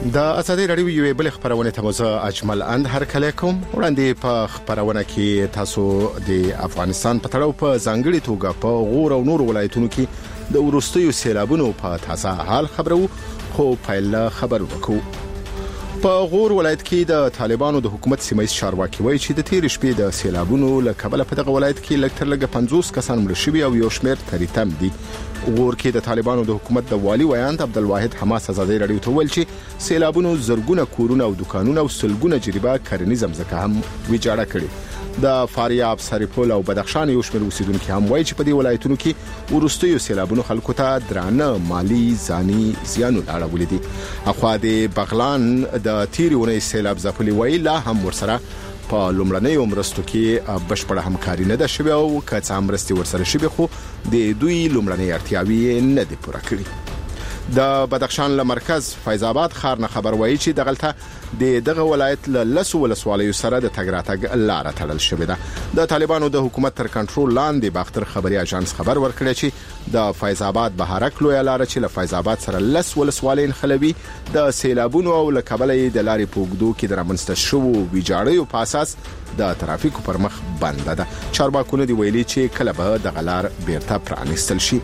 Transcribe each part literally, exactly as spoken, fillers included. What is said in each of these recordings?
د ازادي رادیو یو بل خبرونه ته مزه اجمل اند هر کله کوم وړاندې په خبرونه کې تاسو د افغانستان په تړاو په ځانګړي توګه په غور او نور ولایتونو کې د ورستیو سیلابونو په تازه حال خبرو خو پیل خبر وکړو. په غور ولایت کې د طالبانو د حکومت سیمایي چارواکي وایي چې د تیر شپې د سیلابونو له کبله په دغه ولایت کې لږ تر لږه پنځوس کسان مړ شوي او یو شمېر تریتم دي. غور کې د طالبانو د حکومت د والي ویاند عبدالواحد حماس ازادي رادیو ته ویل چې سیلابونو زرګونه کورونه او دکانونه او سلګونه جریبه کرنیز ځمکه هم ویجاړه کړې. د فاریاب، سرپل او بدخشان یو شمېر اوسیدونکو هم وایي چې په دې ولایتونو کې ورستیو سیلابونو خلکو ته درانه مالی ځاني زیانونه اړولې دي. اخوا د بغلان د تیرونې سیلاب ځپلي وایي لا هم ورسره په لومړنۍ مرستو کې بشپړه همکاري نه ده شوې او که څه مرستې ورسره شوې خو د دوی لومړنۍ اړتیاوې نه دي پوره کړې. د بدخشان له مرکز فیض آباد ښار نه خبر وایي چې دغلته د دغه ولایت له لسو ولسوالیو سره د تګ راتګ لاره تړل شوې ده. د طالبانو د حکومت تر کنټرول لاندې باختر خبري اژانس خبر ورکړی چې د فیض آباد بهارک لوی لاره چې له فیض آباد سره لس ولسوالۍ نښلوي د سیلابونو او له کبله د لارې په اوږدو کې د رامنځته شوو ویجاړیو په اساس د ترافیکو پر مخ بنده ده. چارواکونه دی ویلي چې کله به دغه لار بیرته پرانیستل شي.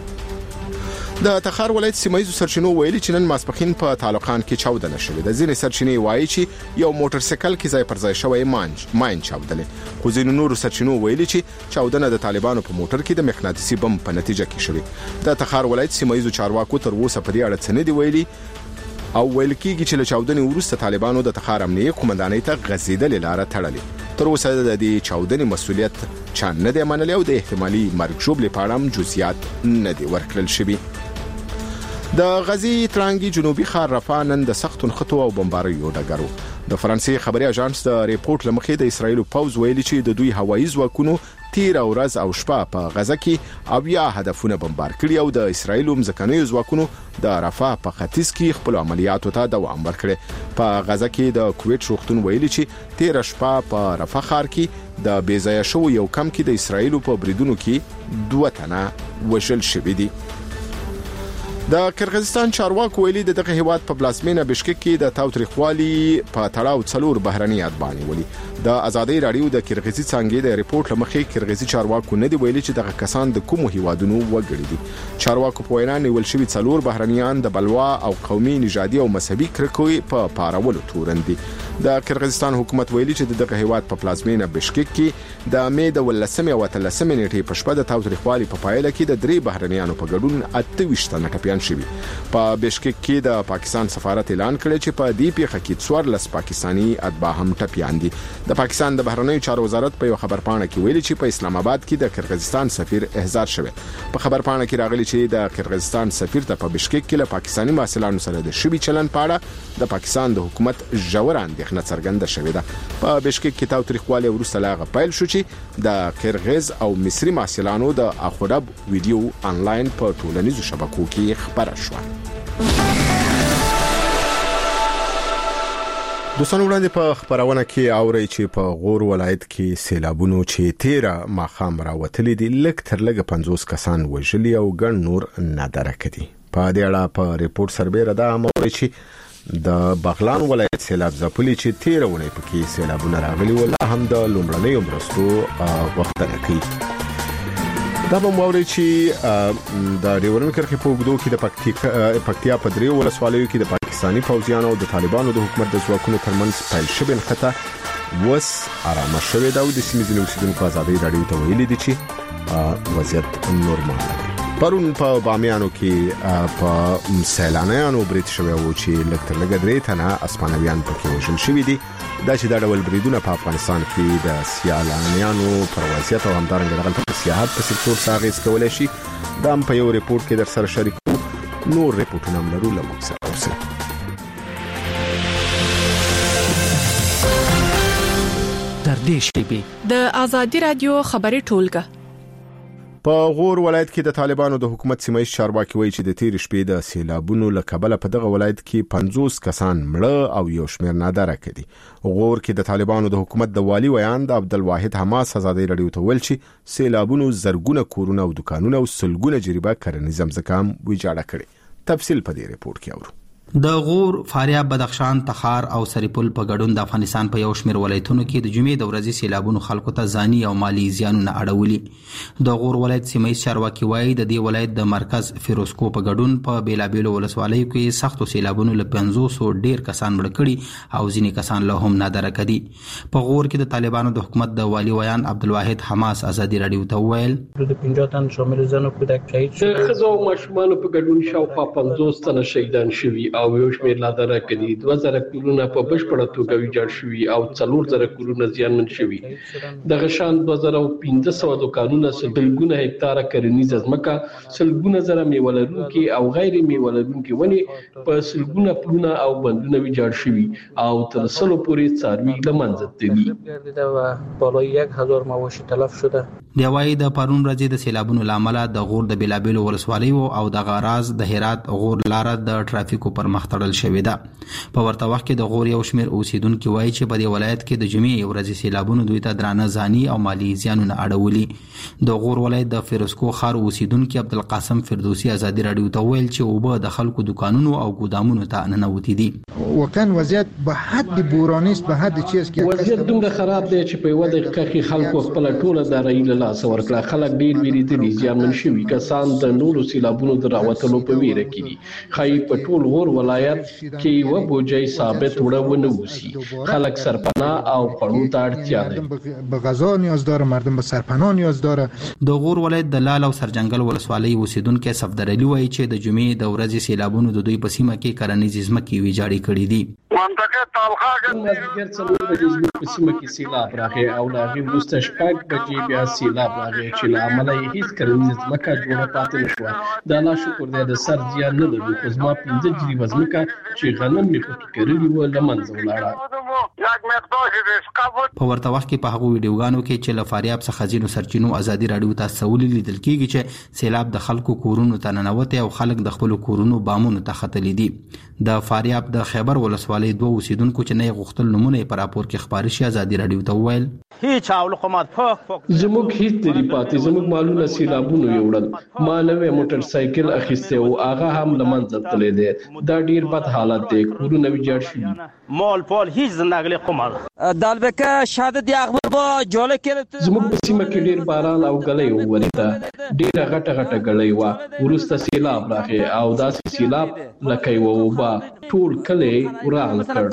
د تخار ولایت سیمایي سرچینو ویلي چې نن ماسپخین په تعلقان کې چاودنه شوې ده. ځینې سرچینې وایي چې یو موټر سایکل کې ځای پر ځای شوی مانج ماین چاودلې، خو ځینې نور سرچینو ویلي چې چاودنه د طالبانو په موټر کې د مغناطیسي بم په نتیجه کې شوې. د تخار ولایت سیمایي چارواکو تر اوسه په دې اړه څه نه دی ویلي او ویل کېږي چې له چاودنې وروسته طالبانو د تخار امنیه قومندانۍ ته غځېدلې لاره تړلې. تر اوسه د دې چاودنې مسؤلیت چا نه دی منلی او د احتمالي مرګ ژوبلې په اړه هم جزئیات نه دي ورکړل شوي. د غزي ترانګي جنوبي ښار رفح نن د سختو نښتو او بمباریو ډګرو. د فرانسې خبري اژانس د ریپورت لمخې د اسرایل پوز ویلي چې د دوی هوایي ځواکونو تیر ورځ او شپه په غزه کې اویا هدفونه بمبار کړي او د اسرایل ځمکنیو ځواکونو د رفح په ختیځ کې خپل عملیاتو ته دوام ورکړي. په غزه کې د کویت روغتون ویلي چې تیر شپه په رفح ښار کې د بیځایه شو یو کم کې د اسرایل په بریدونو کې دوه تنه وژل شوي دي. د قرغیزستان چارواکو ویلي د دغه هیواد په پلازمینه بشکک کې د تاوتریخوالي په تړاو څلور بهرني اتباع ولي. د ازادي رادیو د قرغیزي څنګه د ریپورت لمخې قرغیزي چارواکو نه دی ویلي چې دغه کسان د کومو هیوادونو وګړي دي. چارواکو په وینا نیول شوی څلور بهرنیان د بلوا او قومي نژادي او مذهبي کرکوي په پارولو تورن دي. د قرغیزستان حکومت ویلي چې دغه هیواد په پلازمینه بشکک کې د مې د ولسمې او تلسمې نیټې په شپه د تاوتریخوالي په پایله کې د درې بهرنیانو په ګډون اته ویشت نټپیان شوي. په بشکک کې د پاکستان سفارت اعلان کړی چې په دې پیښه کې څوارلس پاکستانی اتباع هم ټپیان دي. د پاکستان د بهرنیو چارو وزارت په یو خبرپاڼه کې ویلي چې په اسلام آباد کې د قرغیزستان سفیر احضار شوی. په خبرپاڼه کې راغلي چې د قرغیزستان سفیر ته په بشکک کې له پاکستانی محصلانو سره د شبي چلن پاړه د پاکستان د حکومت ژور اندېښنه څرګنده شوې ده. په بشکک کې تاوتریخوالي وروسته لاغه پیل شو چې د قرغیز او مصري محصلانو د اخورب ویډیو انلاین په ټولنیزو شبکو کې خبره شوه. دوستان وړاندې په خبرونه کې اوري چې په غور ولایت کې سیلابونو چې تیره ماخام راوتلې دي لږ تر لږه پنځوس کسان وژلي او ګڼ نور نادرک دي. په دې اړه په ریپورت سربېره دا موري چې د بغلان ولایت سیلاب ځپلي چې تیره ونې پکې سیلابونه راغلي ولا هم د لومړنۍ مرستو غوښتنه کوي. دا به موري چې د ډیورن کرخي په وګړو کې د پکتیا په دریو ولسوالیو کې د پاکستانی فوجیانو او د طالبانو د حکومت د ځواکونو ترمنځ پیل شوی نښته وس آرامه شوې ده او د سیمې ځینې اوسیدونکو ازادي رادیو ته ویلي دي چې وضعیت نورمال دی. پرون په بامیانو کې په سیلانیانو برید شوی و چې لږ تر لږه درې تنه اسپانویان پکې وژل شوي دي. دا چې دا ډول بریدونه په افغانستان کې د سیلانیانو پر وضعیت او همدارنګه دغلته په سیاحت په سکتور څخه اغېز کولی شي دا هم په یو ریپورت کې در سره شریکو. نور ریپورټونه هم لرو له موږ سره اوسئ. تر دې شپې د ازادي رادیو خبري ټولګه. په غور ولایت کې د طالبانو د حکومت سیمایي چارواکي وایي چې د تیر شپې د سیلابونو له کبله په دغه ولایت کې پنځوس کسان مړه او یو شمېر نادرک دي. غور کې د طالبانو د حکومت د والي ویاند عبدالواحد حماس ازادي رادیو ته ویل چې سیلابونو زرګونه کورونه او دکانونه او سلګونه جریبه کرنیز ځمکه هم ویجاړه کړې. تفصیل په دې ریپورت کې اورو. د غور، فاریاب، بدخشان، تخار او سرپل په ګډون د افغانستان په یو شمېر ولایتونو کې د جمعې د ورځې سیلابونو خلکو ته ځاني او مالی زیانونه اړولي. د غور ولایت سیمه چارواکي وایي د دې ولایت د مرکز فیروزکو په ګډون په بیلابیلو ولسوالیو کې سختو سیلابونو له پنځوس ډیر کسان مړه کړي او ځینې کسان له هم نادرکه دي. په غور کې د طالبانو د حکومت د والی ویان عبدالواحد حماس ازادي رادیو ته وویل د پنځه تن شامل زنو کودک شهید شول. د ښځو او ماشومانو په ګډون شاوخوا پنځوس تنه شهیدان شوي او یو شمېر لا درکه دي. دوه زره کورونه په بشپړه توګه ویجاړ شوي او څلور زره کورونه زیانمن شوي. دغه شان دوه زره پنځه سوه دوکانونه، سلګونه هکتاره کرنیزه ځمکه، سلګونه زره میوه لرونکي او غیر میوه لرونکي ونې په سلګونه پلونه او بندونه ویجاړ شوي او تر سلو پورې څاروي له منځه تللي و بالای یک هزار مواشی تلف شده. دی وايي د پرون ورځې د سیلابونو لامل د غور د بیلابیلو ولسوالیو او د غراز د هرات غور لاره د ټرافیکو پر مخ تړل شوې ده. په ورته وخت کې د غور یو شمېر اوسیدونکو وایي چې په دې ولایت کې د جمعې ورځې سیلابونو دوی ته درانه ځاني او مالی زیانونه اړولي. د غور ولایت د فیروزکو ښار اوسیدونکو عبدالقاسم فردوسی ازادي رادیو ته ویل چې اوبه د خلکو دکانونو او ګودامونو ته ننوتې دي. وکن وضعیت به حد بورانی است، به حد چیز کې وضعیت دومره خراب دی چې په یوه دقیقه کې خلکو خپل ټوله دارایي له لاسه ورکړه. خلک ډېر ویریدلي، زیانمن شوي کسان د نورو سیلابونو د راوتلو په ویره کې دي. ښایي په ټول غور ولایت کې یوه بوجۍ ثابت وړه ونه اوسي. خلک سرپناه او خوړو ته اړتیا لري. به غذا نیاز داره، مردم به سرپناه نیاز داره. د غور ولایت د لال او سرجنګل ولسوالۍ اوسیدونکو صفدر علي وایي چې د جمعې د ورځې سیلابونو د دوی په سیمه کې کرنیزې ځمکې ویجاړې کړې دي. منطقه طالخه مازدیګر څلور بجې زموږ په سیمه کې سیلاب راغی او له هغې وروسته شپږ بجې بیا سیلاب راغی چې له امله یې هېڅ کرنیزه ځمکه جوړه پاتې نه شوه. د الله شکر دی د سر زیان نه لرو، خو زما پنځه جریبه ځمکه چې غنم مې پکې کرلي وه له منځه ولاړه. په ورته وخت کې په هغو ویډیوګانو کې چې له فاریاب څخه ځینو سرچینو ازادي رادیو ته استولي لیدل کېږي چې سیلاب د خلکو کورونو ته ننوتی او خلک د خپلو کورونو بامونو ته ختلي دي. د فاریاب د خیبر ولسوالۍ دوه اوسیدونکو چې نه یې غوښتل نومونه یې په راپور کې خپاره شي ازادي رادیو ته وویل زموږ هیڅ نه دي پاتې، زموږ مالونه سیلابونو یوړل. ما نوی موټر سایکل اخیستی او هغه هم له منځه تللی دی. دا ډېر بد حالت دی، کورونه ویجاړ شوي. مال پال هیچ زندگی قمر دالبکه شهادت اخبار با جاله کړه. زموږ په سیمه کې ډېر باران او ګلۍ وورېده، ډېره غټه غټه ګلۍ وه. وروسته سیلاب راغی او داسې سیلاب لکه یوه اوبه ټول کلی وران کړ.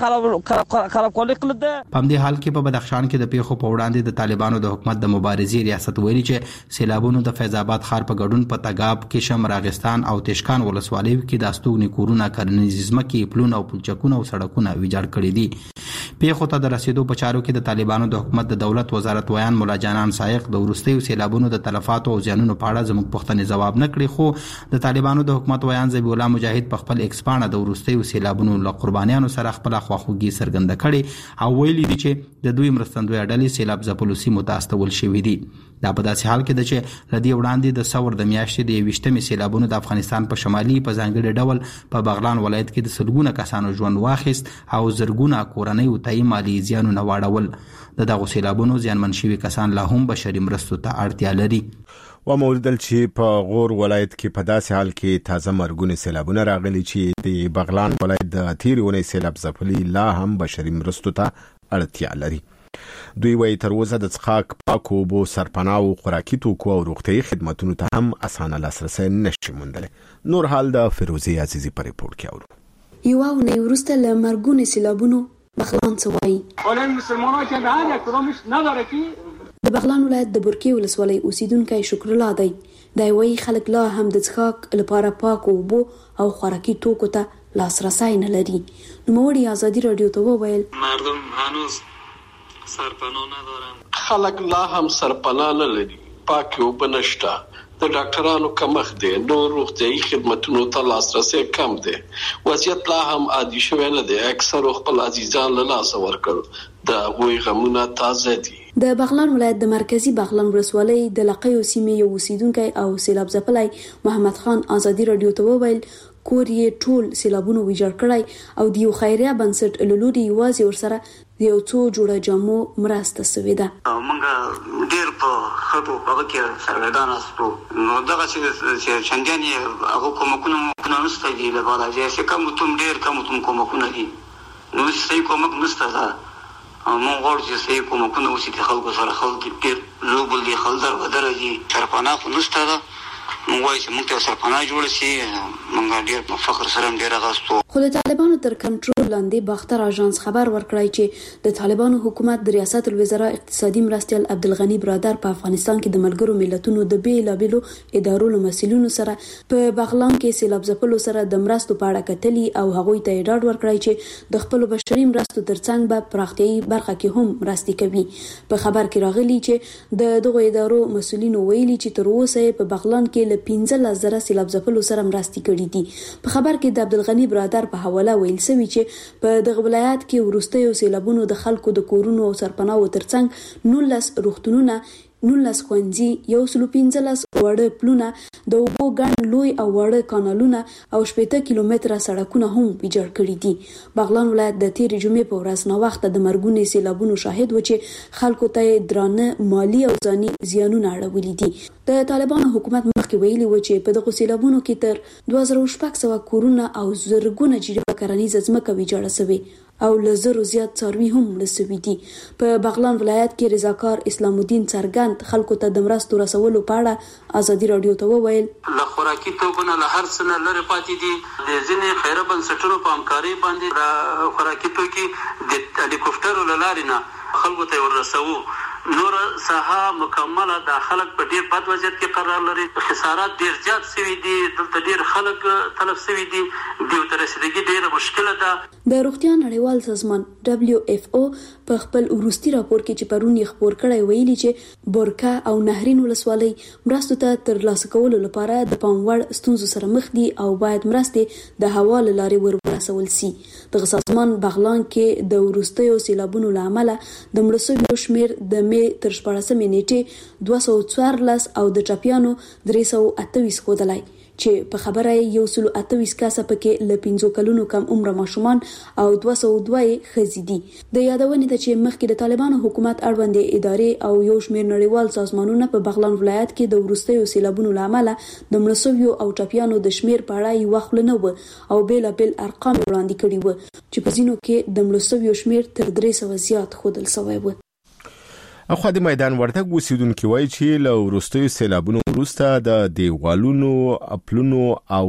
په همدې حال کې په بدخشان کې د پیښو په وړاندې د طالبانو د حکومت د مبارزې ریاست ویلي چې سیلابونو د فیض آباد ښار په ګډون په تګاب، کشم، راغستان او تشکان ولسوالیو کې د استوګنې کورونه، کرنیزې ځمکې، پلونه او پلچکونه او سړکونه ویجاړ کړي دي. پیښو ته د رسیدو په چارو کې د طالبانو د حکومت د دولت وزارت ویان مولا جانان سایق د وروستیو سیلابونو د تلفاتو او زیانونو په اړه زموږ پوښتنې ځواب نه کړي، خو د طالبانو د حکومت ویان ذبیح الله مجاهد په خپل ایکس پاڼه د وروستیو سیلابونو له قربانیانو سره خپل خواخوږي څرګنده کړي او ویلي دي چې د دوی مرستندویه ډلې سیلاب ځپلو سیمو ته استول شوي دي. دا په داسې حال کې ده چې له دې وړاندې د ثور د میاشتې د یویشتمې سیلابونو د افغانستان په شمالي په ځانګړي ډول په بغلان ولایت کې د سلګونه کسانو ژوند واخیست او زرګونه کورنیو ته یې مالي زیانونه واړول. د دغو سیلابونو زیانمن شوي کسان لا هم بشري مرستو ته اړتیا لري. و مولیدل چې په غور ولایت کې په داسې حال کې تازه مرګونې سیلابونه راغلي چې د بغلان ولایت د تیرې اونۍ سیلاب ځپلي لا هم بشري مرستو ته اړتیا لري. دوی وایي تر اوسه د څښاک پاکو اوبو، سرپناهو، خوراکي توکو او روغتیايي خدمتونو ته هم اسانه لاسرسی نشي موندلی. نور حال د فیروزي عزیزي په ریپورټ کې اورو. یوه اونۍ وروسته له مرګونې سیلابونو بغلان څه وایي. د بغلان ولایت د برکې ولسوالۍ اوسیدونکی شکر الله دی. دی وایي خلک لا هم د څښاک لپاره پاکو اوبو او خوراکي توکو ته لاسرسی نه لري. نوموړي ازادي راډیو ته وویل مردم هنوز سرپناه ندارن. خلک لا هم سرپناه نه لري، پاکې اوبه نشته، د ډاکټرانو کمښت دی، نور روغتیايي خدمتونو ته لاسرسی کم دی. وضعیت لا هم عادي شوی نه دی. اکثرو خپل عزیزان له لاسه ورکړل. د هغوی غمونه تازه دي. د بغلان ولایت د مرکزی بغلان ولسوالۍ د لقیو سیمې یو اوسیدونکی او سیلاب ځپلی محمد خان ازادي راډیو ته وویل کور یې ټول سیلابونو ویجاړ کړی او د یو خیریه بنسټ له لوري یوازې ورسره د یو څو جوړه جامو مرسته سوې ده. موږ ډېر په ښه په هغه کې سرګردانه شو. نو دغه چې چندانې هغه کومکونه کومکونه نشته دي له بالاجي چې کوم تم ډېر کوم تم کومکونه دي نو صحیح کومک نشته دا مونږ غواړو چې صحیح کومکونه وشي د خلکو سره خلک ډېر لوبل دي خلک در بدره دي سرپناه خو نشته ده مونږ وایو چې مونږ ته سرپناه جوړ شي مونږ ډېر په فخر سره ډېر غاستو. خو د طالبانو تر کنټرول لاندې باختر اژانس خبر ورکړی چې د طالبانو حکومت د ریاست الوزرا اقتصادي مرستیال عبدالغنی برادر په افغانستان کې د ملګرو ملتونو د بیلابیلو ادارو له مسؤلینو سره په بغلان کې سیلاب ځپلو سره د مرستو په اړه کتلي او هغوی ته ډاډ ورکړی چې د خپل بشري مرستو ترڅنګ به پراختیايي برخه کې هم مرستې کوي. په خبر کې راغلي چې د دغو ادارو مسؤلینو ویلي چې تر اوسه په بغلان کې له پنځلس زره سیلاب ځپلو سره مرستې کړې دي. په خبر کې د عبدالغنی برادر په حواله ویل شوی چې په دغه ولایت کې وروستیو سیلابونو د خلکو د کورونو او سرپناهو ترڅنګ نولس روغتونونه نولس ښوونځي یو سلو پنځلس وړه پلونه د اوبو ګڼ لوی او وړه کانالونه او شپېته کیلومتره سړکونه هم ویجاړ کړي دي. بغلان ولایت د تېرې جمعې په ورځ ناوخته د مرګونې سیلابونو شاهد و چې خلکو ته درانه مالی او ځاني زیانونه اړولي دي. د طالبانو حکومت مخکې ویلي و چې په دغو سیلابونو کې تر دوه زره شپږ سوه کورونه او زرګونه جریبه کرنیزه ځمکه ویجاړه سوې او له زرو زیات څاروي هم مړه سوي دي. په بغلان ولایت کې رضاکار اسلام الدین څرګند خلکو ته د مرستو رسولو په اړه ازادي راډیو ته وویل له خوراکي توکو نه له هر څه نه لرې پاتې دي. د ځینې خیره بنسټونو په همکارۍ باندې د خوراکي توکي د هلیکوپټرو له لارې نه خلکو ته ورسوو. نور ساحه مکمله د خلک په ډیر بد وضعیت کې قرار لري. خسارات ډیر زیات شوي دي. دلته ډیر خلک تلف شوي دي. دیو ته رسیدګي ډیره مشکله ده. د روغتیا نړیوال سازمان دبليو اف او په خپل وروستي راپور کې چې پرون یې خبر کړی ویلي چې بورکا او نهرین ولسوالۍ مرستو ته ترلاسه کولو لپاره د پام وړ ستونزو سره مخ دي او باید مرستې د هوا له لارې ورسول شي. دغه سازمان بغلان کې د وروستیو سیلابونو له امله د مړه شویو شمېر د تر شپاړسمې نیټې دوه سوه څوارلس او د ټپیانو درې سوه اته ویشت ښودلی چې په خبره یې یو سلو اته ویشت کسه پکې له پنځو کلونو کم عمره ماشومان او دوه سوه دوه یې ښځې دي. د یادونې ده چې مخکې د طالبانو حکومت اړوندې ادارې او یو شمېر نړیوال سازمانونه په بغلان ولایت کې د وروستیو سیلابونو له امله د مړه شویو او ټپیانو د شمېر په اړه یوه خوله نه وه او بېلابېل ارقام وړاندې کړي وو چې په ځینو کې د مړه شویو شمېر تر درې سوه زیات ښودل شوی و. اخوا د میدان وردګ اوسیدونکو وایي چې له وروستیو سیلابونو وروسته د دیوالونو خپلونو او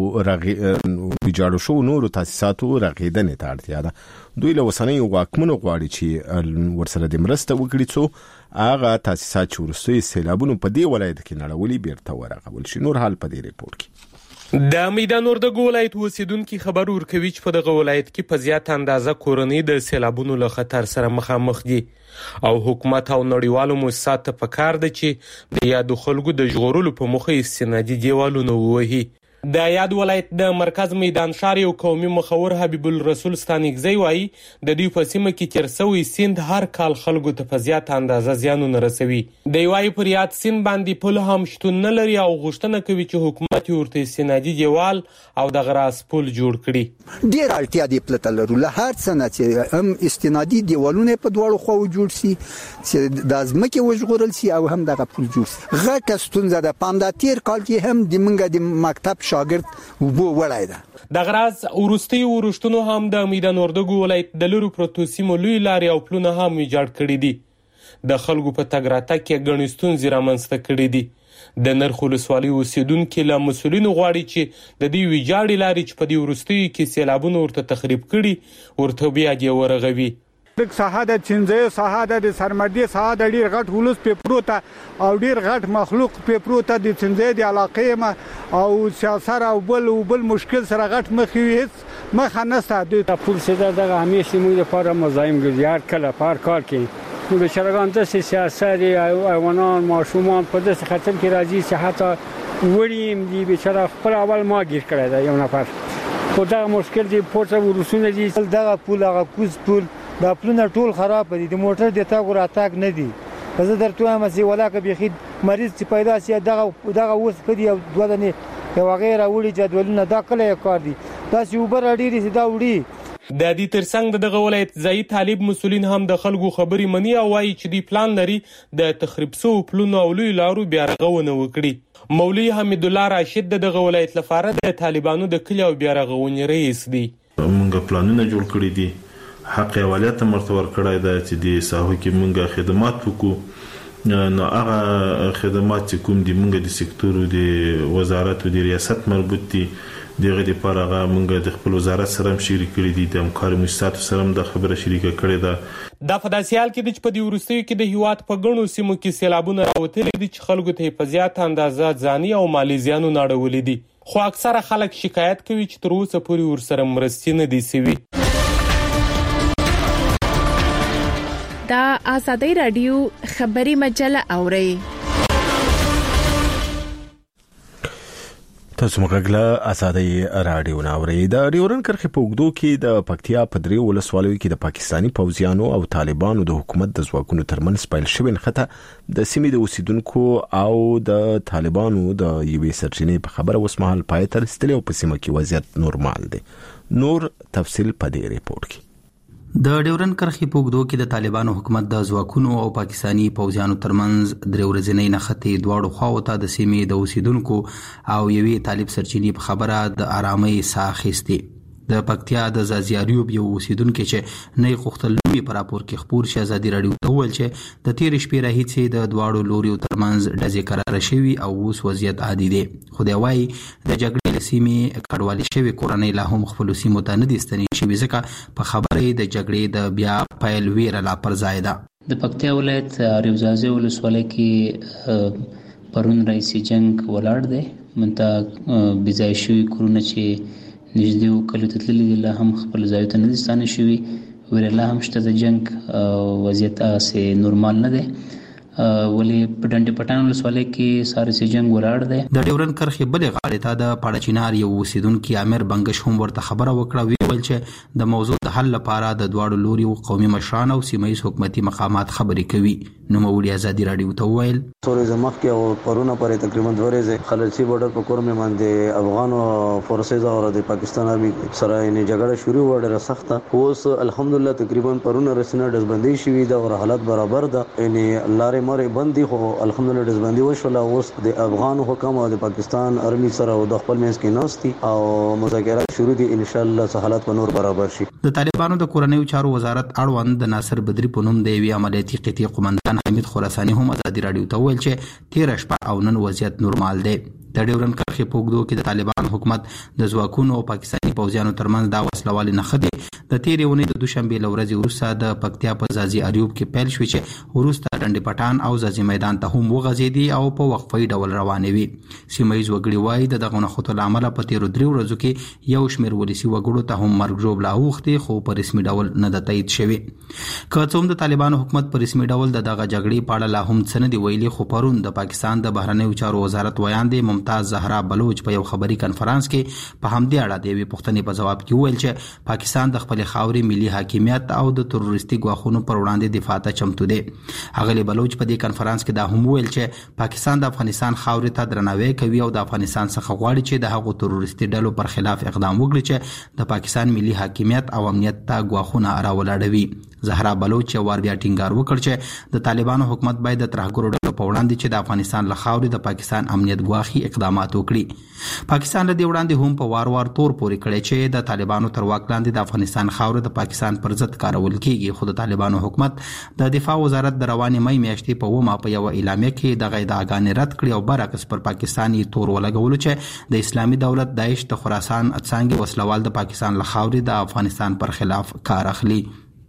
ویجاړو شوو نورو تاسیساتو رغیدنې ته اړتیا ده. دوی له اوسنیو واکمنو غواړي چې ورسره د مرسته وکړي څو هغه تاسیسات چې وروستیو سیلابونو په دې ولایت کې نړولي بیرته ورغول شي. نور حال په دې ریپورت کې د میدان وردګ ولایت اوسیدونکو خبر ورکوي چې په دغه ولایت کې په زیات اندازه کورنۍ د سیلابونو له خطر سره مخامخ دي او حکومت او نړیوالو مؤسساتو ته پکار ده چې د یادو خلکو د ژغورلو په موخه استنادي دیوالونه ووهي. د یاد ولایت د مرکز میدان شهر یو قومي مخور حبیب الرسول ستانګزی وایي د دوی په سیمه کې تیر شوی سیند هر کال خلکو ته په زیات اندازه زیانونه رسوي. د وایي پر یاد سیند باندې پل هم شتون نه لري او غوښتنه کوي چې حکومت ورته استنادي دیوال او د غراس پل جوړ کړي. ډیر اړتیا دی پلته لرو له هر څه نه چې هم استنادي دیوالونه په دواړو خواو جوړ شي چې د ځمکې وژغورل شي او هم دغه پل جوړ شي. غټه ستونزه ده. پام د تیر کال کې هم د منګه د مکتب شاګرد وبو وړای ده. د غراز ورستي ورشتونو هم د میدان وردګ ولایت د لورو پروتو سیمو لوی لارې او پلونه هم ویجاړ کړي دي. د خلکو په تګ راتګ کې ګڼې ستونزې رامنځته کړي دي. د نرخ ولسوالۍ اوسیدونکو له مسؤلینو غواړي چې د دې ویجاړې لارې چې په دې وروستیو کې سیلابونه ورته تخریب کړي ورته بیا دې ورغوي. د ساحه د چنځي ساحه د سرمدي ساحه د ډیر غټ ولوس په پروته او ډیر غټ مخلوق په پروته د چنځي د علاقې ما او سیاست او بل او بل مشکل سره غټ مخې هیڅ مخه نسته. د پولیسو دغه همیشه موږ لپاره مزاحم ګرځي کله پر کار کې نو بشرګان د سیاست او ایوانان ماشومان په داسې خطر کې راځي چې حتی وړیم دی بشره خپل اول ما گیر کړی دا یو نفر خو دا مشکل دی پورته ورسونه دي دغه پول هغه کوز پول دا پلونه ټول خراب دي. د موټر د تاګ ور اتاګ نه دي. زه درته وایم چې ولاکه بيخي مریض چې پیدا شي دغه دغه اوس کدي او دوه نه یو غیر وړي جدولونه دا کله کار دي. دا چې اوبر اړيري دا وړي د دې ترڅنګ دغه ولایت ځایي طالب مسؤلین هم د خلکو خبرې مني او وایي چې دوی پلان لري د تخریب شوو پلونو او لویو لارو بیا رغونه وکړي. مولوي حمید الله راشد دغه ولایت لپاره د طالبانو د کلي او بیا رغونې رئیس دی. موږ پلانونه جوړ کړي دي، حق اولایت مرته ورکړی دی چې د ساحو کې موږ خدمات وکړو. نو هغه خدمات چې کوم دي موږ د سکتور د وزارت او د ریاست مربوط دي، دغه لپاره هغه موږ د خپل وزارت سره هم شریک کړي دي، د همکاري مؤسساتو سره هم د خبره شریکه کړې ده. دا په داسې حال کې دی چې په دې وروستیو کې د هیواد په ګڼو سیمو کې سیلابونه راوتلي دي چې خلکو ته په زیات اندازه ځاني او مالي زیانونه اړولي دي، خو اکثره خلک شکایت کوي چې تر اوسه پورې ورسره مرستې نه دي سوي. دا آزادی رادیو خبری مجله اوري. تاسو مګله آزادی رادیو ناوړي. د ډیورن کرښې په اوږدو کې د پکتیا په درې ولسوالیو کې د پاکستانی پوځیانو او طالبانو د حکومت د ځواکونو ترمنځ پیل شوې نښته د سیمې د اوسیدونکو او د طالبانو د یوې سرچینې په خبره وسمحل پای ته رسیدلی او په سیمه کې وضعیت نورمال دی. نور تفصیل په دې ریپورت کې. د ډیورن کرښې په اوږدو کې د طالبانو حکومت د ځواکونو او پاکستانی پوځیانو ترمنځ درې ورځنۍ نښتې دواړو خواو ته د سیمې د اوسیدونکو او یوې طالب سرچینې په خبره د آرامۍ ساه اخیستې. د پکتیا د زازیاریوب یو اوسیدونکو چې نه غوښتل لومړی په راپور کې خبر شي آزادي رادیو ته وویل چې د تیر شپې راهیسې د دواړو لوريو ترمنځ ډزې قرار شوي او اوس وضعیت عادي دی. خو دی وايي د جګړې سیمې کډوالي شوي کورنۍ لا هم خپل سیمو ته نه دي ستنې شوي ځکه په خبرې د جګړې د بیا پیل ویره لا پر ځای ده. د پکتیا ولایت ریوزازي ولسوالۍ کې پرون رئیسي جنگ ولاړ دی. منته بځای شوي کورونه چې نږدې وکړو ته تللي دي لا هم خپل ځایو ته نه دي ستانه شوي، ویره لا هم شته د جنگ وضعیت هسې نورمال نه دی. ولې په ډنډې پټان ولسوالۍ کې سارسي جنگ ولاړ دی. د ډیورن کرښې بلې غاړې ته د پاړچینار یو اوسیدونکي عامر بنګش هم ورته خبره وکړه، ویل چې د موضوع د حل لپاره د دواړو لوريو قومي مشران او سیمه ییز حکومتي مقامات خبرې کوي. نوموړي آزادي رادیو ته وویل څو زمخ کې او پرونه پرې تقریبا دوه ورځې خلصي بورډر په کور مې باندې افغان فورسز او د پاکستان آرمي سره یې جګړه شروع و ډېره سخته. اوس الحمدلله تقریبا پرونه رسنه دزبندي شوې ده او حالت برابر ده، یعنی لارې مارې بند دي، خو الحمدلله دزبندي وشوله. اوس د افغان حکام او د پاکستان آرمي سره او د خپل منځ کې ناستي او مذاکرات شروع دي، ان شاء الله حالت په نور برابر شي. د طالبانو د کورنیو چارو وزارت اړوند د ناصر بدری په نوم د یوې عملیاتي قطعې قومندان حمید خراساني هم آزادي رادیو ته ویل چې تیر شپه او نن وضعیت نورمال دی. د ډیورن کرښې په اوږدو کې د طالبان حکومت د ځواکونو او پاکستاني پوځیانو ترمنځ دا وسلوالې نښتې د تیرې اونۍ د دوشنبې له ورځې وروسته د پکتیا په زازي اریوب کې پیل شوې چې وروسته ډنډې پټان او زازي میدان ته هم وغځېدې او په وقفي ډول روانې وي. سیمه ییز وګړي وایي د دغه نښتو له امله په تیرو درې ورځو کې یو شمېر ولسي وګړو ته هم مرګ ژوبله اوښتې، خو په رسمي ډول نه ده تایید شوې. که څه هم د طالبانو حکومت په رسمي ډول د دغه جګړې په اړه لا هم څه نه دي ویلي، خو پرون د پاکستان د بهرنیو چارو وزارت ویاندې ممتاز زهرا بلوچ په یو خبري کنفرانس کې په همدې اړه د یوې پوښتنې په جواب کې ویل چې پاکستان د خپل خاورې ملي حاکمیت او د تروریستي ګواښونو پر وړاندې دفاع ته چمتو دی. اغلی بلوچ په دې کنفرانس کې دا هم ویل چې پاکستان د افغانستان خاورې ته درناوی کوي او د افغانستان څخه غواړي چې د هغو تروریستي ډلو پر خلاف اقدام وکړي چې د پاکستان ملي حاکمیت او امنیت ته ګواښونه راولاړوي. زهرا بلوچ یو وار بیا ټینګار وکړ چې د طالبانو حکومت باید د ترهګرو ډلو په وړاندې چې د افغانستان له خاورې د پاکستان امنیت ګواښي اقدامات وکړي. پاکستان له دې وړاندې هم په وار وار تور پورې کړی چې د طالبانو تر واک لاندې د افغانستان خاوره د پاکستان پر ضد کارول کیږي، خو د طالبانو حکومت د دفاع وزارت د روانې مې میاشتې په ومه په یو اعلامیه کې دغه ادعاګانې رد کړې او برعکس پر پاکستان یې تور ولګولو چې د اسلامي دولت داعش د خراسان څانګې وسلوال د پاکستان له خاورې د افغانستان پر خلاف کار اخلي.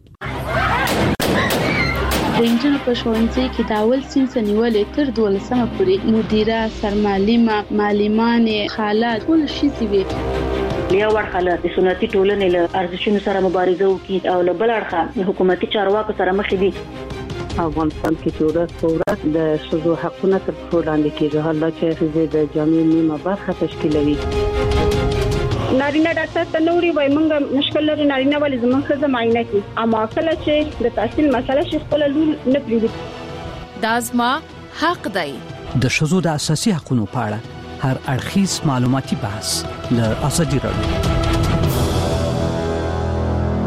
د انجنونو په ښوونځي کې د اول صنف نیولې تر دولسمه پورې مدیره، سرمعلمه، معلمانې، خاله ټول ښځې وي. یو اړخه د سنتي ټولنې له ارزښتونو سره مبارزه وکړي او له بل اړخه د حکومتي چارواکو سره مخ دي. افغانستان کې چې ورځ په ورځ د ښځو حقونه تر پښو لاندې کېږي، حالا چې ښځې د جامعې نیمه برخه تشکیلوي. نارینه ډاکټر ته نوري وای مونږ مشکل لري، نارینه ولې زموږ ښځه معاینه کوي، اما کله چې د تحصیل مسله شي خپل لور نه پریږدي. دا زما حق دی. د ښځو د اساسي حقوقو په اړه هر اړخیز معلوماتي بحث له ازادي رادیو.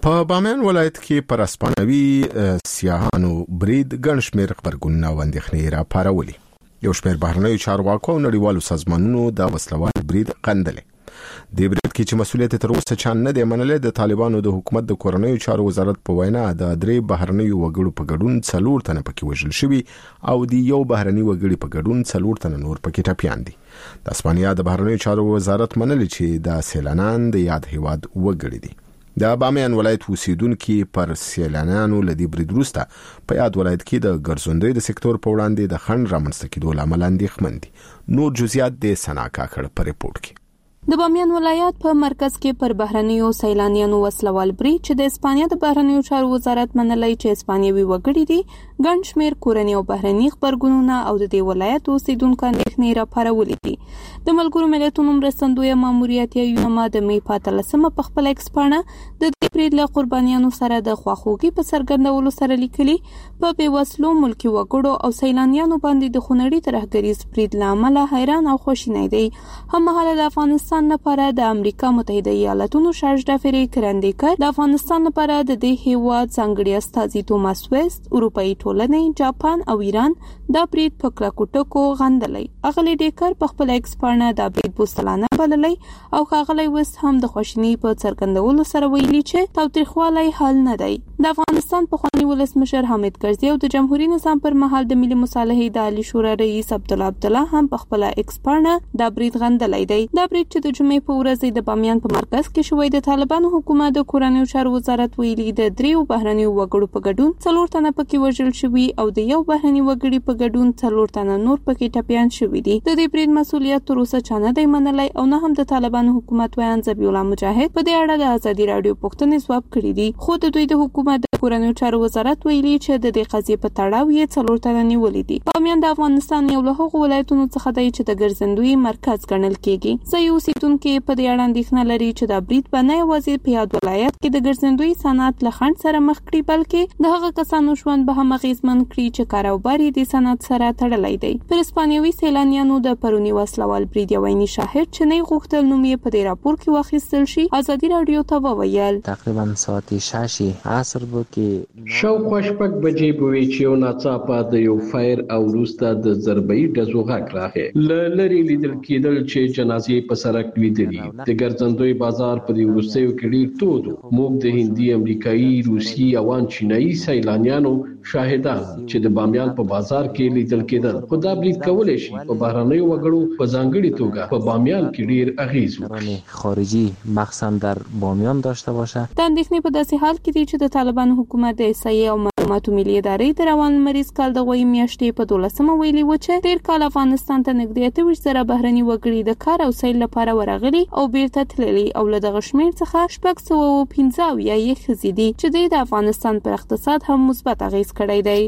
په بامیان ولایت کې پر اسپانوي سیاحانو برید ګڼ شمېر خبرګونونه او اندېښنې راپارولې. یو شمېر بهرنیو چارواکو او نړیوالو سازمانونو د وسلوال برید غندلې. د برید کې چې مسؤلیت تر اوسه چا نه دی منلی، د طالبانو د حکومت د کورنیو چارو وزارت په وینا د درې بهرنیو وګړو په ګډون څلور تنه پکې وژل شوي او د یو بهرني وګړي په ګډون څلور تنه نور پکې ټپیان دي. د اسپانیا د بهرنیو چارو وزارت منلی چې د سیلانیان د یاد هیواد وګړي دي. د بامیان ولایت اوسیدونکو پر سیلانیانو لدی برید وروسته په یاد ولایت کې د ګرځندوی د سکتور په وړاندې د خنډ رامنځته کېدو لامل اندېښمن دي. نور جزئیات د سنا کاکړ په ریپورت کې. د بامیان ولایت په مرکز کې پر بهرنیو سیلانیانو وسلوال برید چې د اسپانیا د بهرنیو چارو وزارت منلای چې اسپانیوي وګړي دي ګڼ شمېر کورني او بهرني خبرګونونه او د دې ولایت اوسیدونکو اندېښنې راپارولې دي. د ملګرو ملتونو مرستندوی ماموریت یونما د می په اتلسمه په خپل ایکسپانه د دې برید له قربانیانو سره د خواخوږي په څرګندولو سره لیکلي په بیوسلو ملکی وګړو او سیلانیانو باندې د خونړي ترهګریز برید لامل حیران او خوشینه دي. هممهاله د افغانستان لپاره د امریکا متحده ایالاتونو شارژ ډافری کرندیکر د افغانستان لپاره د دې هیواد څنګهړي استاذي توماس ویست اروپאי ټولنې جاپان او ایران دا برید په کلکوټکو غندلې. اغلی ډیکر په خپل ایکسپانه دا برید بوستلانه بللې او اغلی ویست هم د خوشنی په څرګندولو سره ویلي چې تاوتریخوالی حل نه دی. د افغانستان په خواني ولسمشر حامد کرزي او د جمهوریت نظام پر مهال د ملي مصالحې د عالی شورا رئیس عبدالله عبدالله هم په خپل ایکسپانه دا برید غندلې دی. دا برید چې د جمعې په ورځ د بامیان په مرکز کې شوی د طالبانو حکومت د کورنیو چارو وزارت ویلي د دریو بهرنیو وګړو په ګډون څلور تنه پکې وژل شوي او د یو بهرني وګړي په ګډون څلور تنه نور پکې ټپیان شوي دي. د دې برید مسؤلیت تر اوسه چا نه دی منلی او نه هم د طالبانو حکومت ویان ذبیح الله مجاهد په دې اړه د ازادي رادیو پوښتنې ځواب کړی دي. خو د دوی د حکومت د کورنیو چارو وزارت ویلي چې د دې قضیې په تړاو یې څلور تنه نیولې دي. بامیان د افغانستان یو له هغو ولایتونو څخه دی چې د ګرځندوی مرکز ګڼل کېږي. ځایي اوسیدونکو په دې اړه اندېښنه لري چې دا برید به نه یوازې په یاد ولایت کې د ګرځندوی صنعت له خنډ سره مخ کړي بلکې د هغه کسانو ژوند به هم اغېزمن کړي چې کاروبار یې د صنعت سره تړلی دی. پر اسپانیوي سیلانیانو د پرونی وسلوال برید یو عیني شاهد چې نه غوښتل نوم یې په دې راپور کې واخیستل شي ازادي رادیو ته وویل. تقریبا ساعت شش عصر بود که شاوخوا شپږ بجې به وي چې یو ناڅاپه د یو فایر او وروسته د ضربه‌ای ډزو غږ راغی. له لرې لیدل کېدل چې جنازې په سړک لیدلي. د ګرځندوی بازار په دې وروستیو کې ډېر تود و. موږ د هندي، امریکایي، روسي او چینایي سیلانیانو شاهدان چې د بامیان په بازار کې لیدل کېدل. خو دا برید کولی شي په بهرنیو وګړو په ځانګړي توګه په بامیان کې ډېر اغېز وکړي. خارجي مخصوصا در بامیان داشته باشه. د اندېښنې په داسې حال کې دی چې د طالبانو حکومت د احصایې او معلوماتو ملي ادارې د روان مریض کال د غوي میاشتې په دولسمه ویلي و چې تیر کال افغانستان ته نږدې اته ویشت زره بهرني وګړي د کار او سیل لپاره ورغلي او بیرته تللي او له دغه شمېر څخه شپږ سوه او پنځه اویا یې ښځې دي چې د افغانستان پر اقتصاد هم مثبت اغېز کړی دی.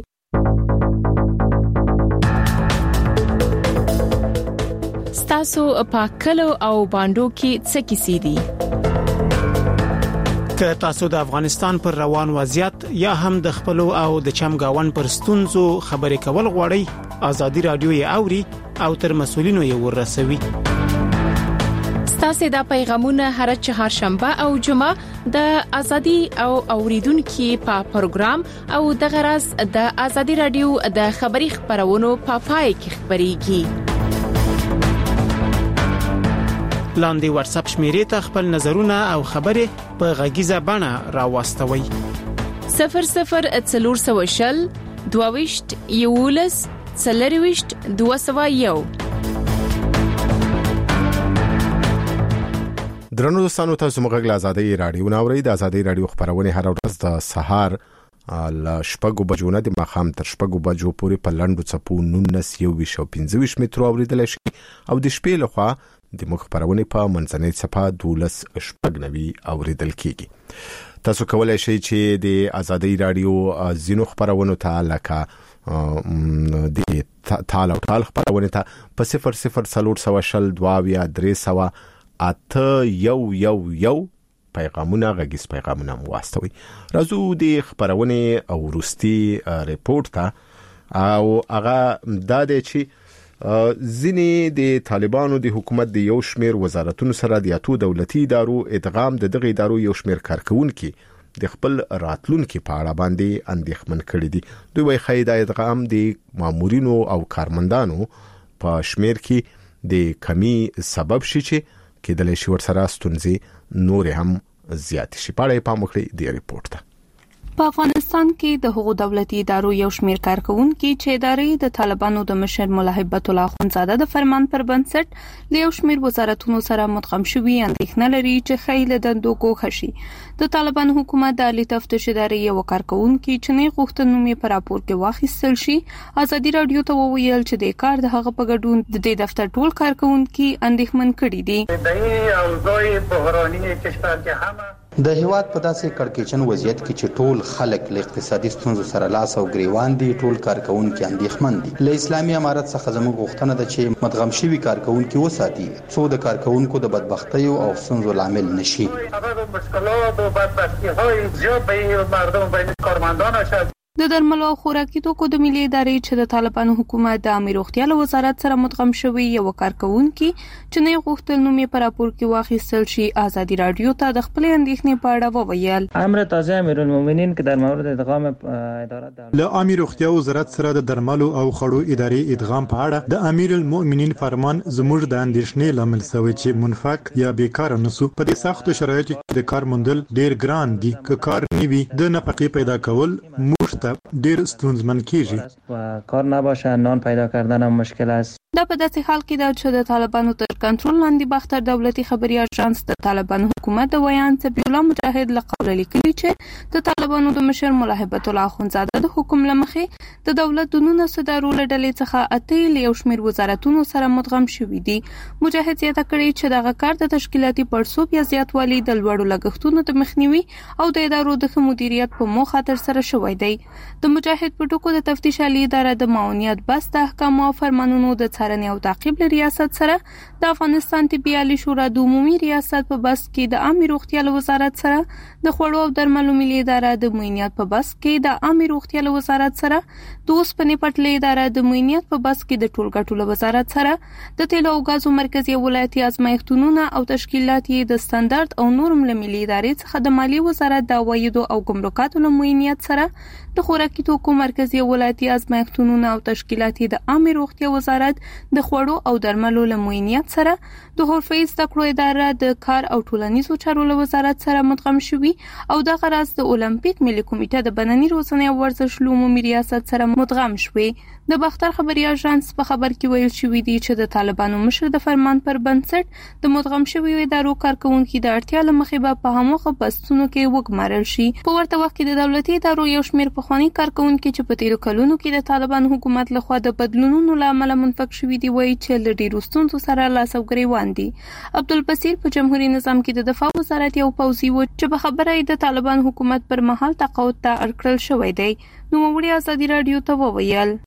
ستاسو په کلو او باندو کې څه کیسې دي؟ که تاسو د افغانستان پر روان وضعیت یا هم د خپل او د چمګاون پر ستونزو خبرې کول غواړئ، ازادي رادیو یې اوري او تر مسولینو یې ورسوي. ستاسو د پیغامونه هر چهارشنبه او جمعه د ازادي او اوریدونکو په پروګرام او د غرض د ازادي رادیو د خبري خبرونو په پای کې خبريږي. لاندې واتس اپ شمیرې ته خپل نظرونه او خبرې په غږیزه بڼه راوستوي. صفر صفر څلور سوه شل دوهويشت یولس څلرويشت دوه سوه یو. درنو دوستانو، تاسو موږ غږ ازادي رادیو ناوړی د ازادي رادیو خبرونه هر ورځ د سهار ل شپږو بجو نه د ماخام تر شپږو بجو پورې په لنډو چپو نونس یو ویش او پنځه ویش مترو اوریدل شي او د شپې لخوا د موږ خبرونه په منځنۍ صفه دولس شپږ نوي اوریدل کیږي. تاسو کولای شئ چې د ازادي رادیو زینو خبرونه ته لکه د تال او تال خبرونه ته په صفر صفر څلور سوه شل دوه درې سوه اته یو یو یو پیغامونه غږیز پیغامونه مواستوي. راځو د خبرونه او روستي ریپورت ته او هغه دا دی چې ځینې د طالبانو د حکومت د یو شمیر وزارتونو سره د اتو دولتي ادارو ادغام د دغه ادارو یو شمیر کارکونکو د خپل راتلونکو په اړه باندې اندېښمن کړي دي. دوی وايي خیدا ادغام د مامورینو او کارمندانو په شمیر کې د کمی سبب شي چې کېدلی شي ورسره ستونزې نور هم زیات شي. پاړې پام وکړئ د ریپورت ته. په افغانستان کې د حقوق دولتي ادارو یو شمېر کارکونکو چې ادارې د طالبانو د مشر مولا هیبت الله اخوندزاده د فرمان پر بنسټ له یو شمېر وزارتونو سره مدغم شوي اندېښنه لري چې خیل دندو ګوښه شي. د طالبان حکومت د عالی تفتیش ادارې یو کارکونکو چې نه غوښتنومي پر راپور کې واخیستل شي ازادي رادیو ته وویل چې د کار د هغه په ګډون د دې دفتر ټول کارکونکو اندېښمن کړي دي. د او دوی بحراني کشور کې هم د هیواد په داسې کړکېچن وضعیت کې چې ټول خلک له اقتصادي ستونزو سره لاس او ګریوان دي، ټول کارکونکو اندېښمن دي. له اسلامي امارت څخه زموږ غوښتنه ده چې مدغم شوي کارکونکو وساتي څو د کارکونکو د بدبختۍ او ستونزو لامل نشي. مشکلات او بدبختی‌های زیاد به مردم بین کارمندان شد. د درملو او خوراکي توکو د ملي ادارې چې د طالبانو حکومت د امیر روغتیا له وزارت سره مدغم شوی یو کارکونکو چې نه غوښتل نومي پر راپور کې واخیستل شي ازادي رادیو ته د خپل اندېښنې په اړه وویل. امر تازه امیرالمؤمنین که در مورد ادغام اداره له امیر روغتیا وزارت سره د درملو او خړو ادارې ادغام په اړه د امیرالمؤمنین فرمان زموږ د اندېښنې لامل شوی چې منفق یا بیکاره نسو. په دې سختو شرایطو کې د کار موندل ډیر ګران دي. که کار نیوي د نفقې پیدا کول موږ ډیر ستونزمن کیږي و کار نباشه نان پیدا کردن هم مشکل است. دا په داسې حال کې ده چې د طالبانو تر کنټرول لاندې باختر دولتي خبري اژانس د طالبانو حکومت د ویان سبی الله مجاهد له قوله لیکلي چې د طالبانو د مشر مولا هیبت الله اخوندزاده د حکم لمخې د دولت د نونو صدارو له ډلې څخه اته له یو شمېر وزارتونو سره مدغم شوي دي. مجاهد زیاته کړې چې دغه کار د تشکیلاتي پړسوب یا زیاتوالي د لوړو لګښتونو د مخنیوي او د ادارو د ښه مدیریت په موخه تر سره شوی دی. د مجاهد په ټکو د تفتیش عالی اداره د معاونیت بس د احکام او فرمانونو د څارنې او تعقیب له ریاست سره د افغانستان طبي عالی شورا د عمومي ریاست په بس کې د عامه روغتیا له وزارت سره د خوړو او درملو ملي اداره د معاینات په بس کې د عامه روغتیا له وزارت سره د اوسپنې پټلۍ اداره د معاینات په بس کې د ټولګټو له وزارت سره د تیلو او غازو مرکزي ولایتي ازمایښتونونه او تشکیلات یې د ستاندرد او نورم له ملي ادارې څخه د مالی وزارت د عوایدو او ګمرکاتو له معاینات سره د خوراکي توکو مرکزي ولایتي ازمایښتونونه او تشکیلات د عامه روغتیا وزارت د خوړو او درملو له معاینات سره د حرفي زده کړو اداره د کار او ټولنیزو چارو له وزارت سره مدغم شوي او د غرض د اولمپیک ملي کمیټه د بدني روزنې او ورزش عمومي ریاست سره مدغم شوي. د باختر خبري اژانس په خبر کې ویل شوی دی چې د طالبانو مشر د فرمان پر بنسټ د مدغم شوي ادارو کارکونکو د اړتیا لمخې به په هماغه بستونو کې وګمارل شي. په ورته وخت کې د دولتي ادارو یو شمېر پخوانی کارکونکو چې په تیرو کلونو کې د طالبان حکومت لخوا د بدلونونو لامل منفق شوي دی وایي چې له ډیرو ستونزو سره لاس او ګریوان دي. عبدالبصیر په جمهوریت نظام کې د دفاع وزارت یو پوځي و چې په خبره یې د طالبان حکومت پر مهال تقاعد ته اړکړل شوی دی. نو موږ ازادي رادیو ته وویل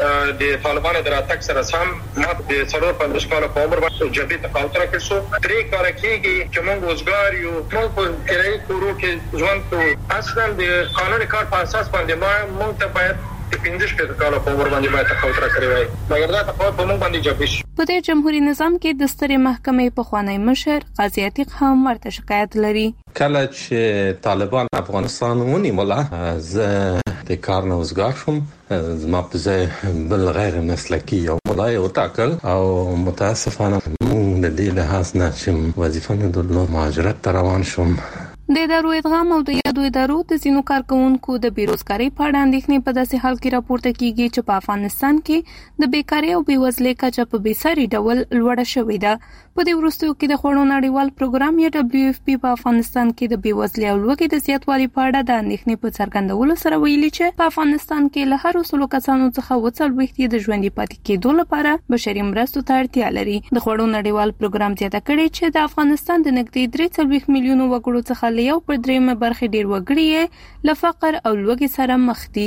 د طالبانو د راتګ سره سم ما د څلور پنځوس کال په عمر باندې جبهه تقاعد راکړ شو. درې کال کېږي چې موږ وزګار یو موږ په کرایي کورو کې ژوند کوو. اصلا د قانوني کار په اساس باندې ما موږ ته باید پنځه شپږ کال په عمر باندې باید تقاعد راکړی وای، مګر دا تقاعد په موږ باندې جبهه شو. په دې جمهوریت نظام کې د سترې محکمې پخوانی مشر قاضي عتیق هم ورته شکایت لري. کله چې طالبان افغانستان ونیوله زه د کار نه وزګار شوم. زما په ځای بل غیر مسلکي یو ملای وټاکل او متاسفانه موږ د دې لحاظ نه چې وظیفه نه درلوده مهاجرت ته روان شوم. د ادارو ادغام او د یادو ادارو د ځینو کارکونکو د بیروزګارۍ په اړه اندېښنې په داسې حال کې راپورته کیږي چې په افغانستان کې د بیکارۍ او بېوزلۍ کچه په بېساري ډول لوړه شوې ده. په دې وروستیو کې د خوړو نړیوال پروګرام یا دبليو اف پی په افغانستان کې د بېوزلۍ او لوږې د زیاتوالي په اړه د اندېښنې په څرګندولو سره ویلي چې په افغانستان کې له هر سلو کسانو څخه اووه څلوېښت یې د ژوندي پاتې کېدو لپاره بشري مرستو ته اړتیا لري. د خوړو نړیوال پروګرام زیاته کړې چې د افغانستان د نږدې درې څلوېښت میلیونو وګړو څخه له یو پر درېیمه برخې ډېر وګړي یې له فقر او لوږې سره مخ دي.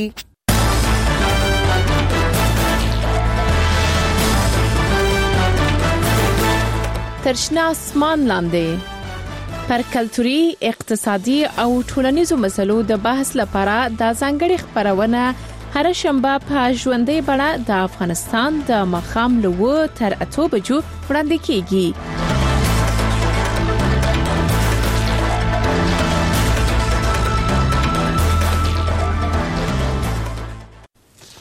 ترشنا اسمان لاندې پر کلتوري، اقتصادي او ټولنیزو مسلو د بحث لپاره د ځانګړي خبرونه هر شنبه په ژوندۍ بڼه د افغانستان د مخام لوو تر اتو بجو وړاندې کیږي.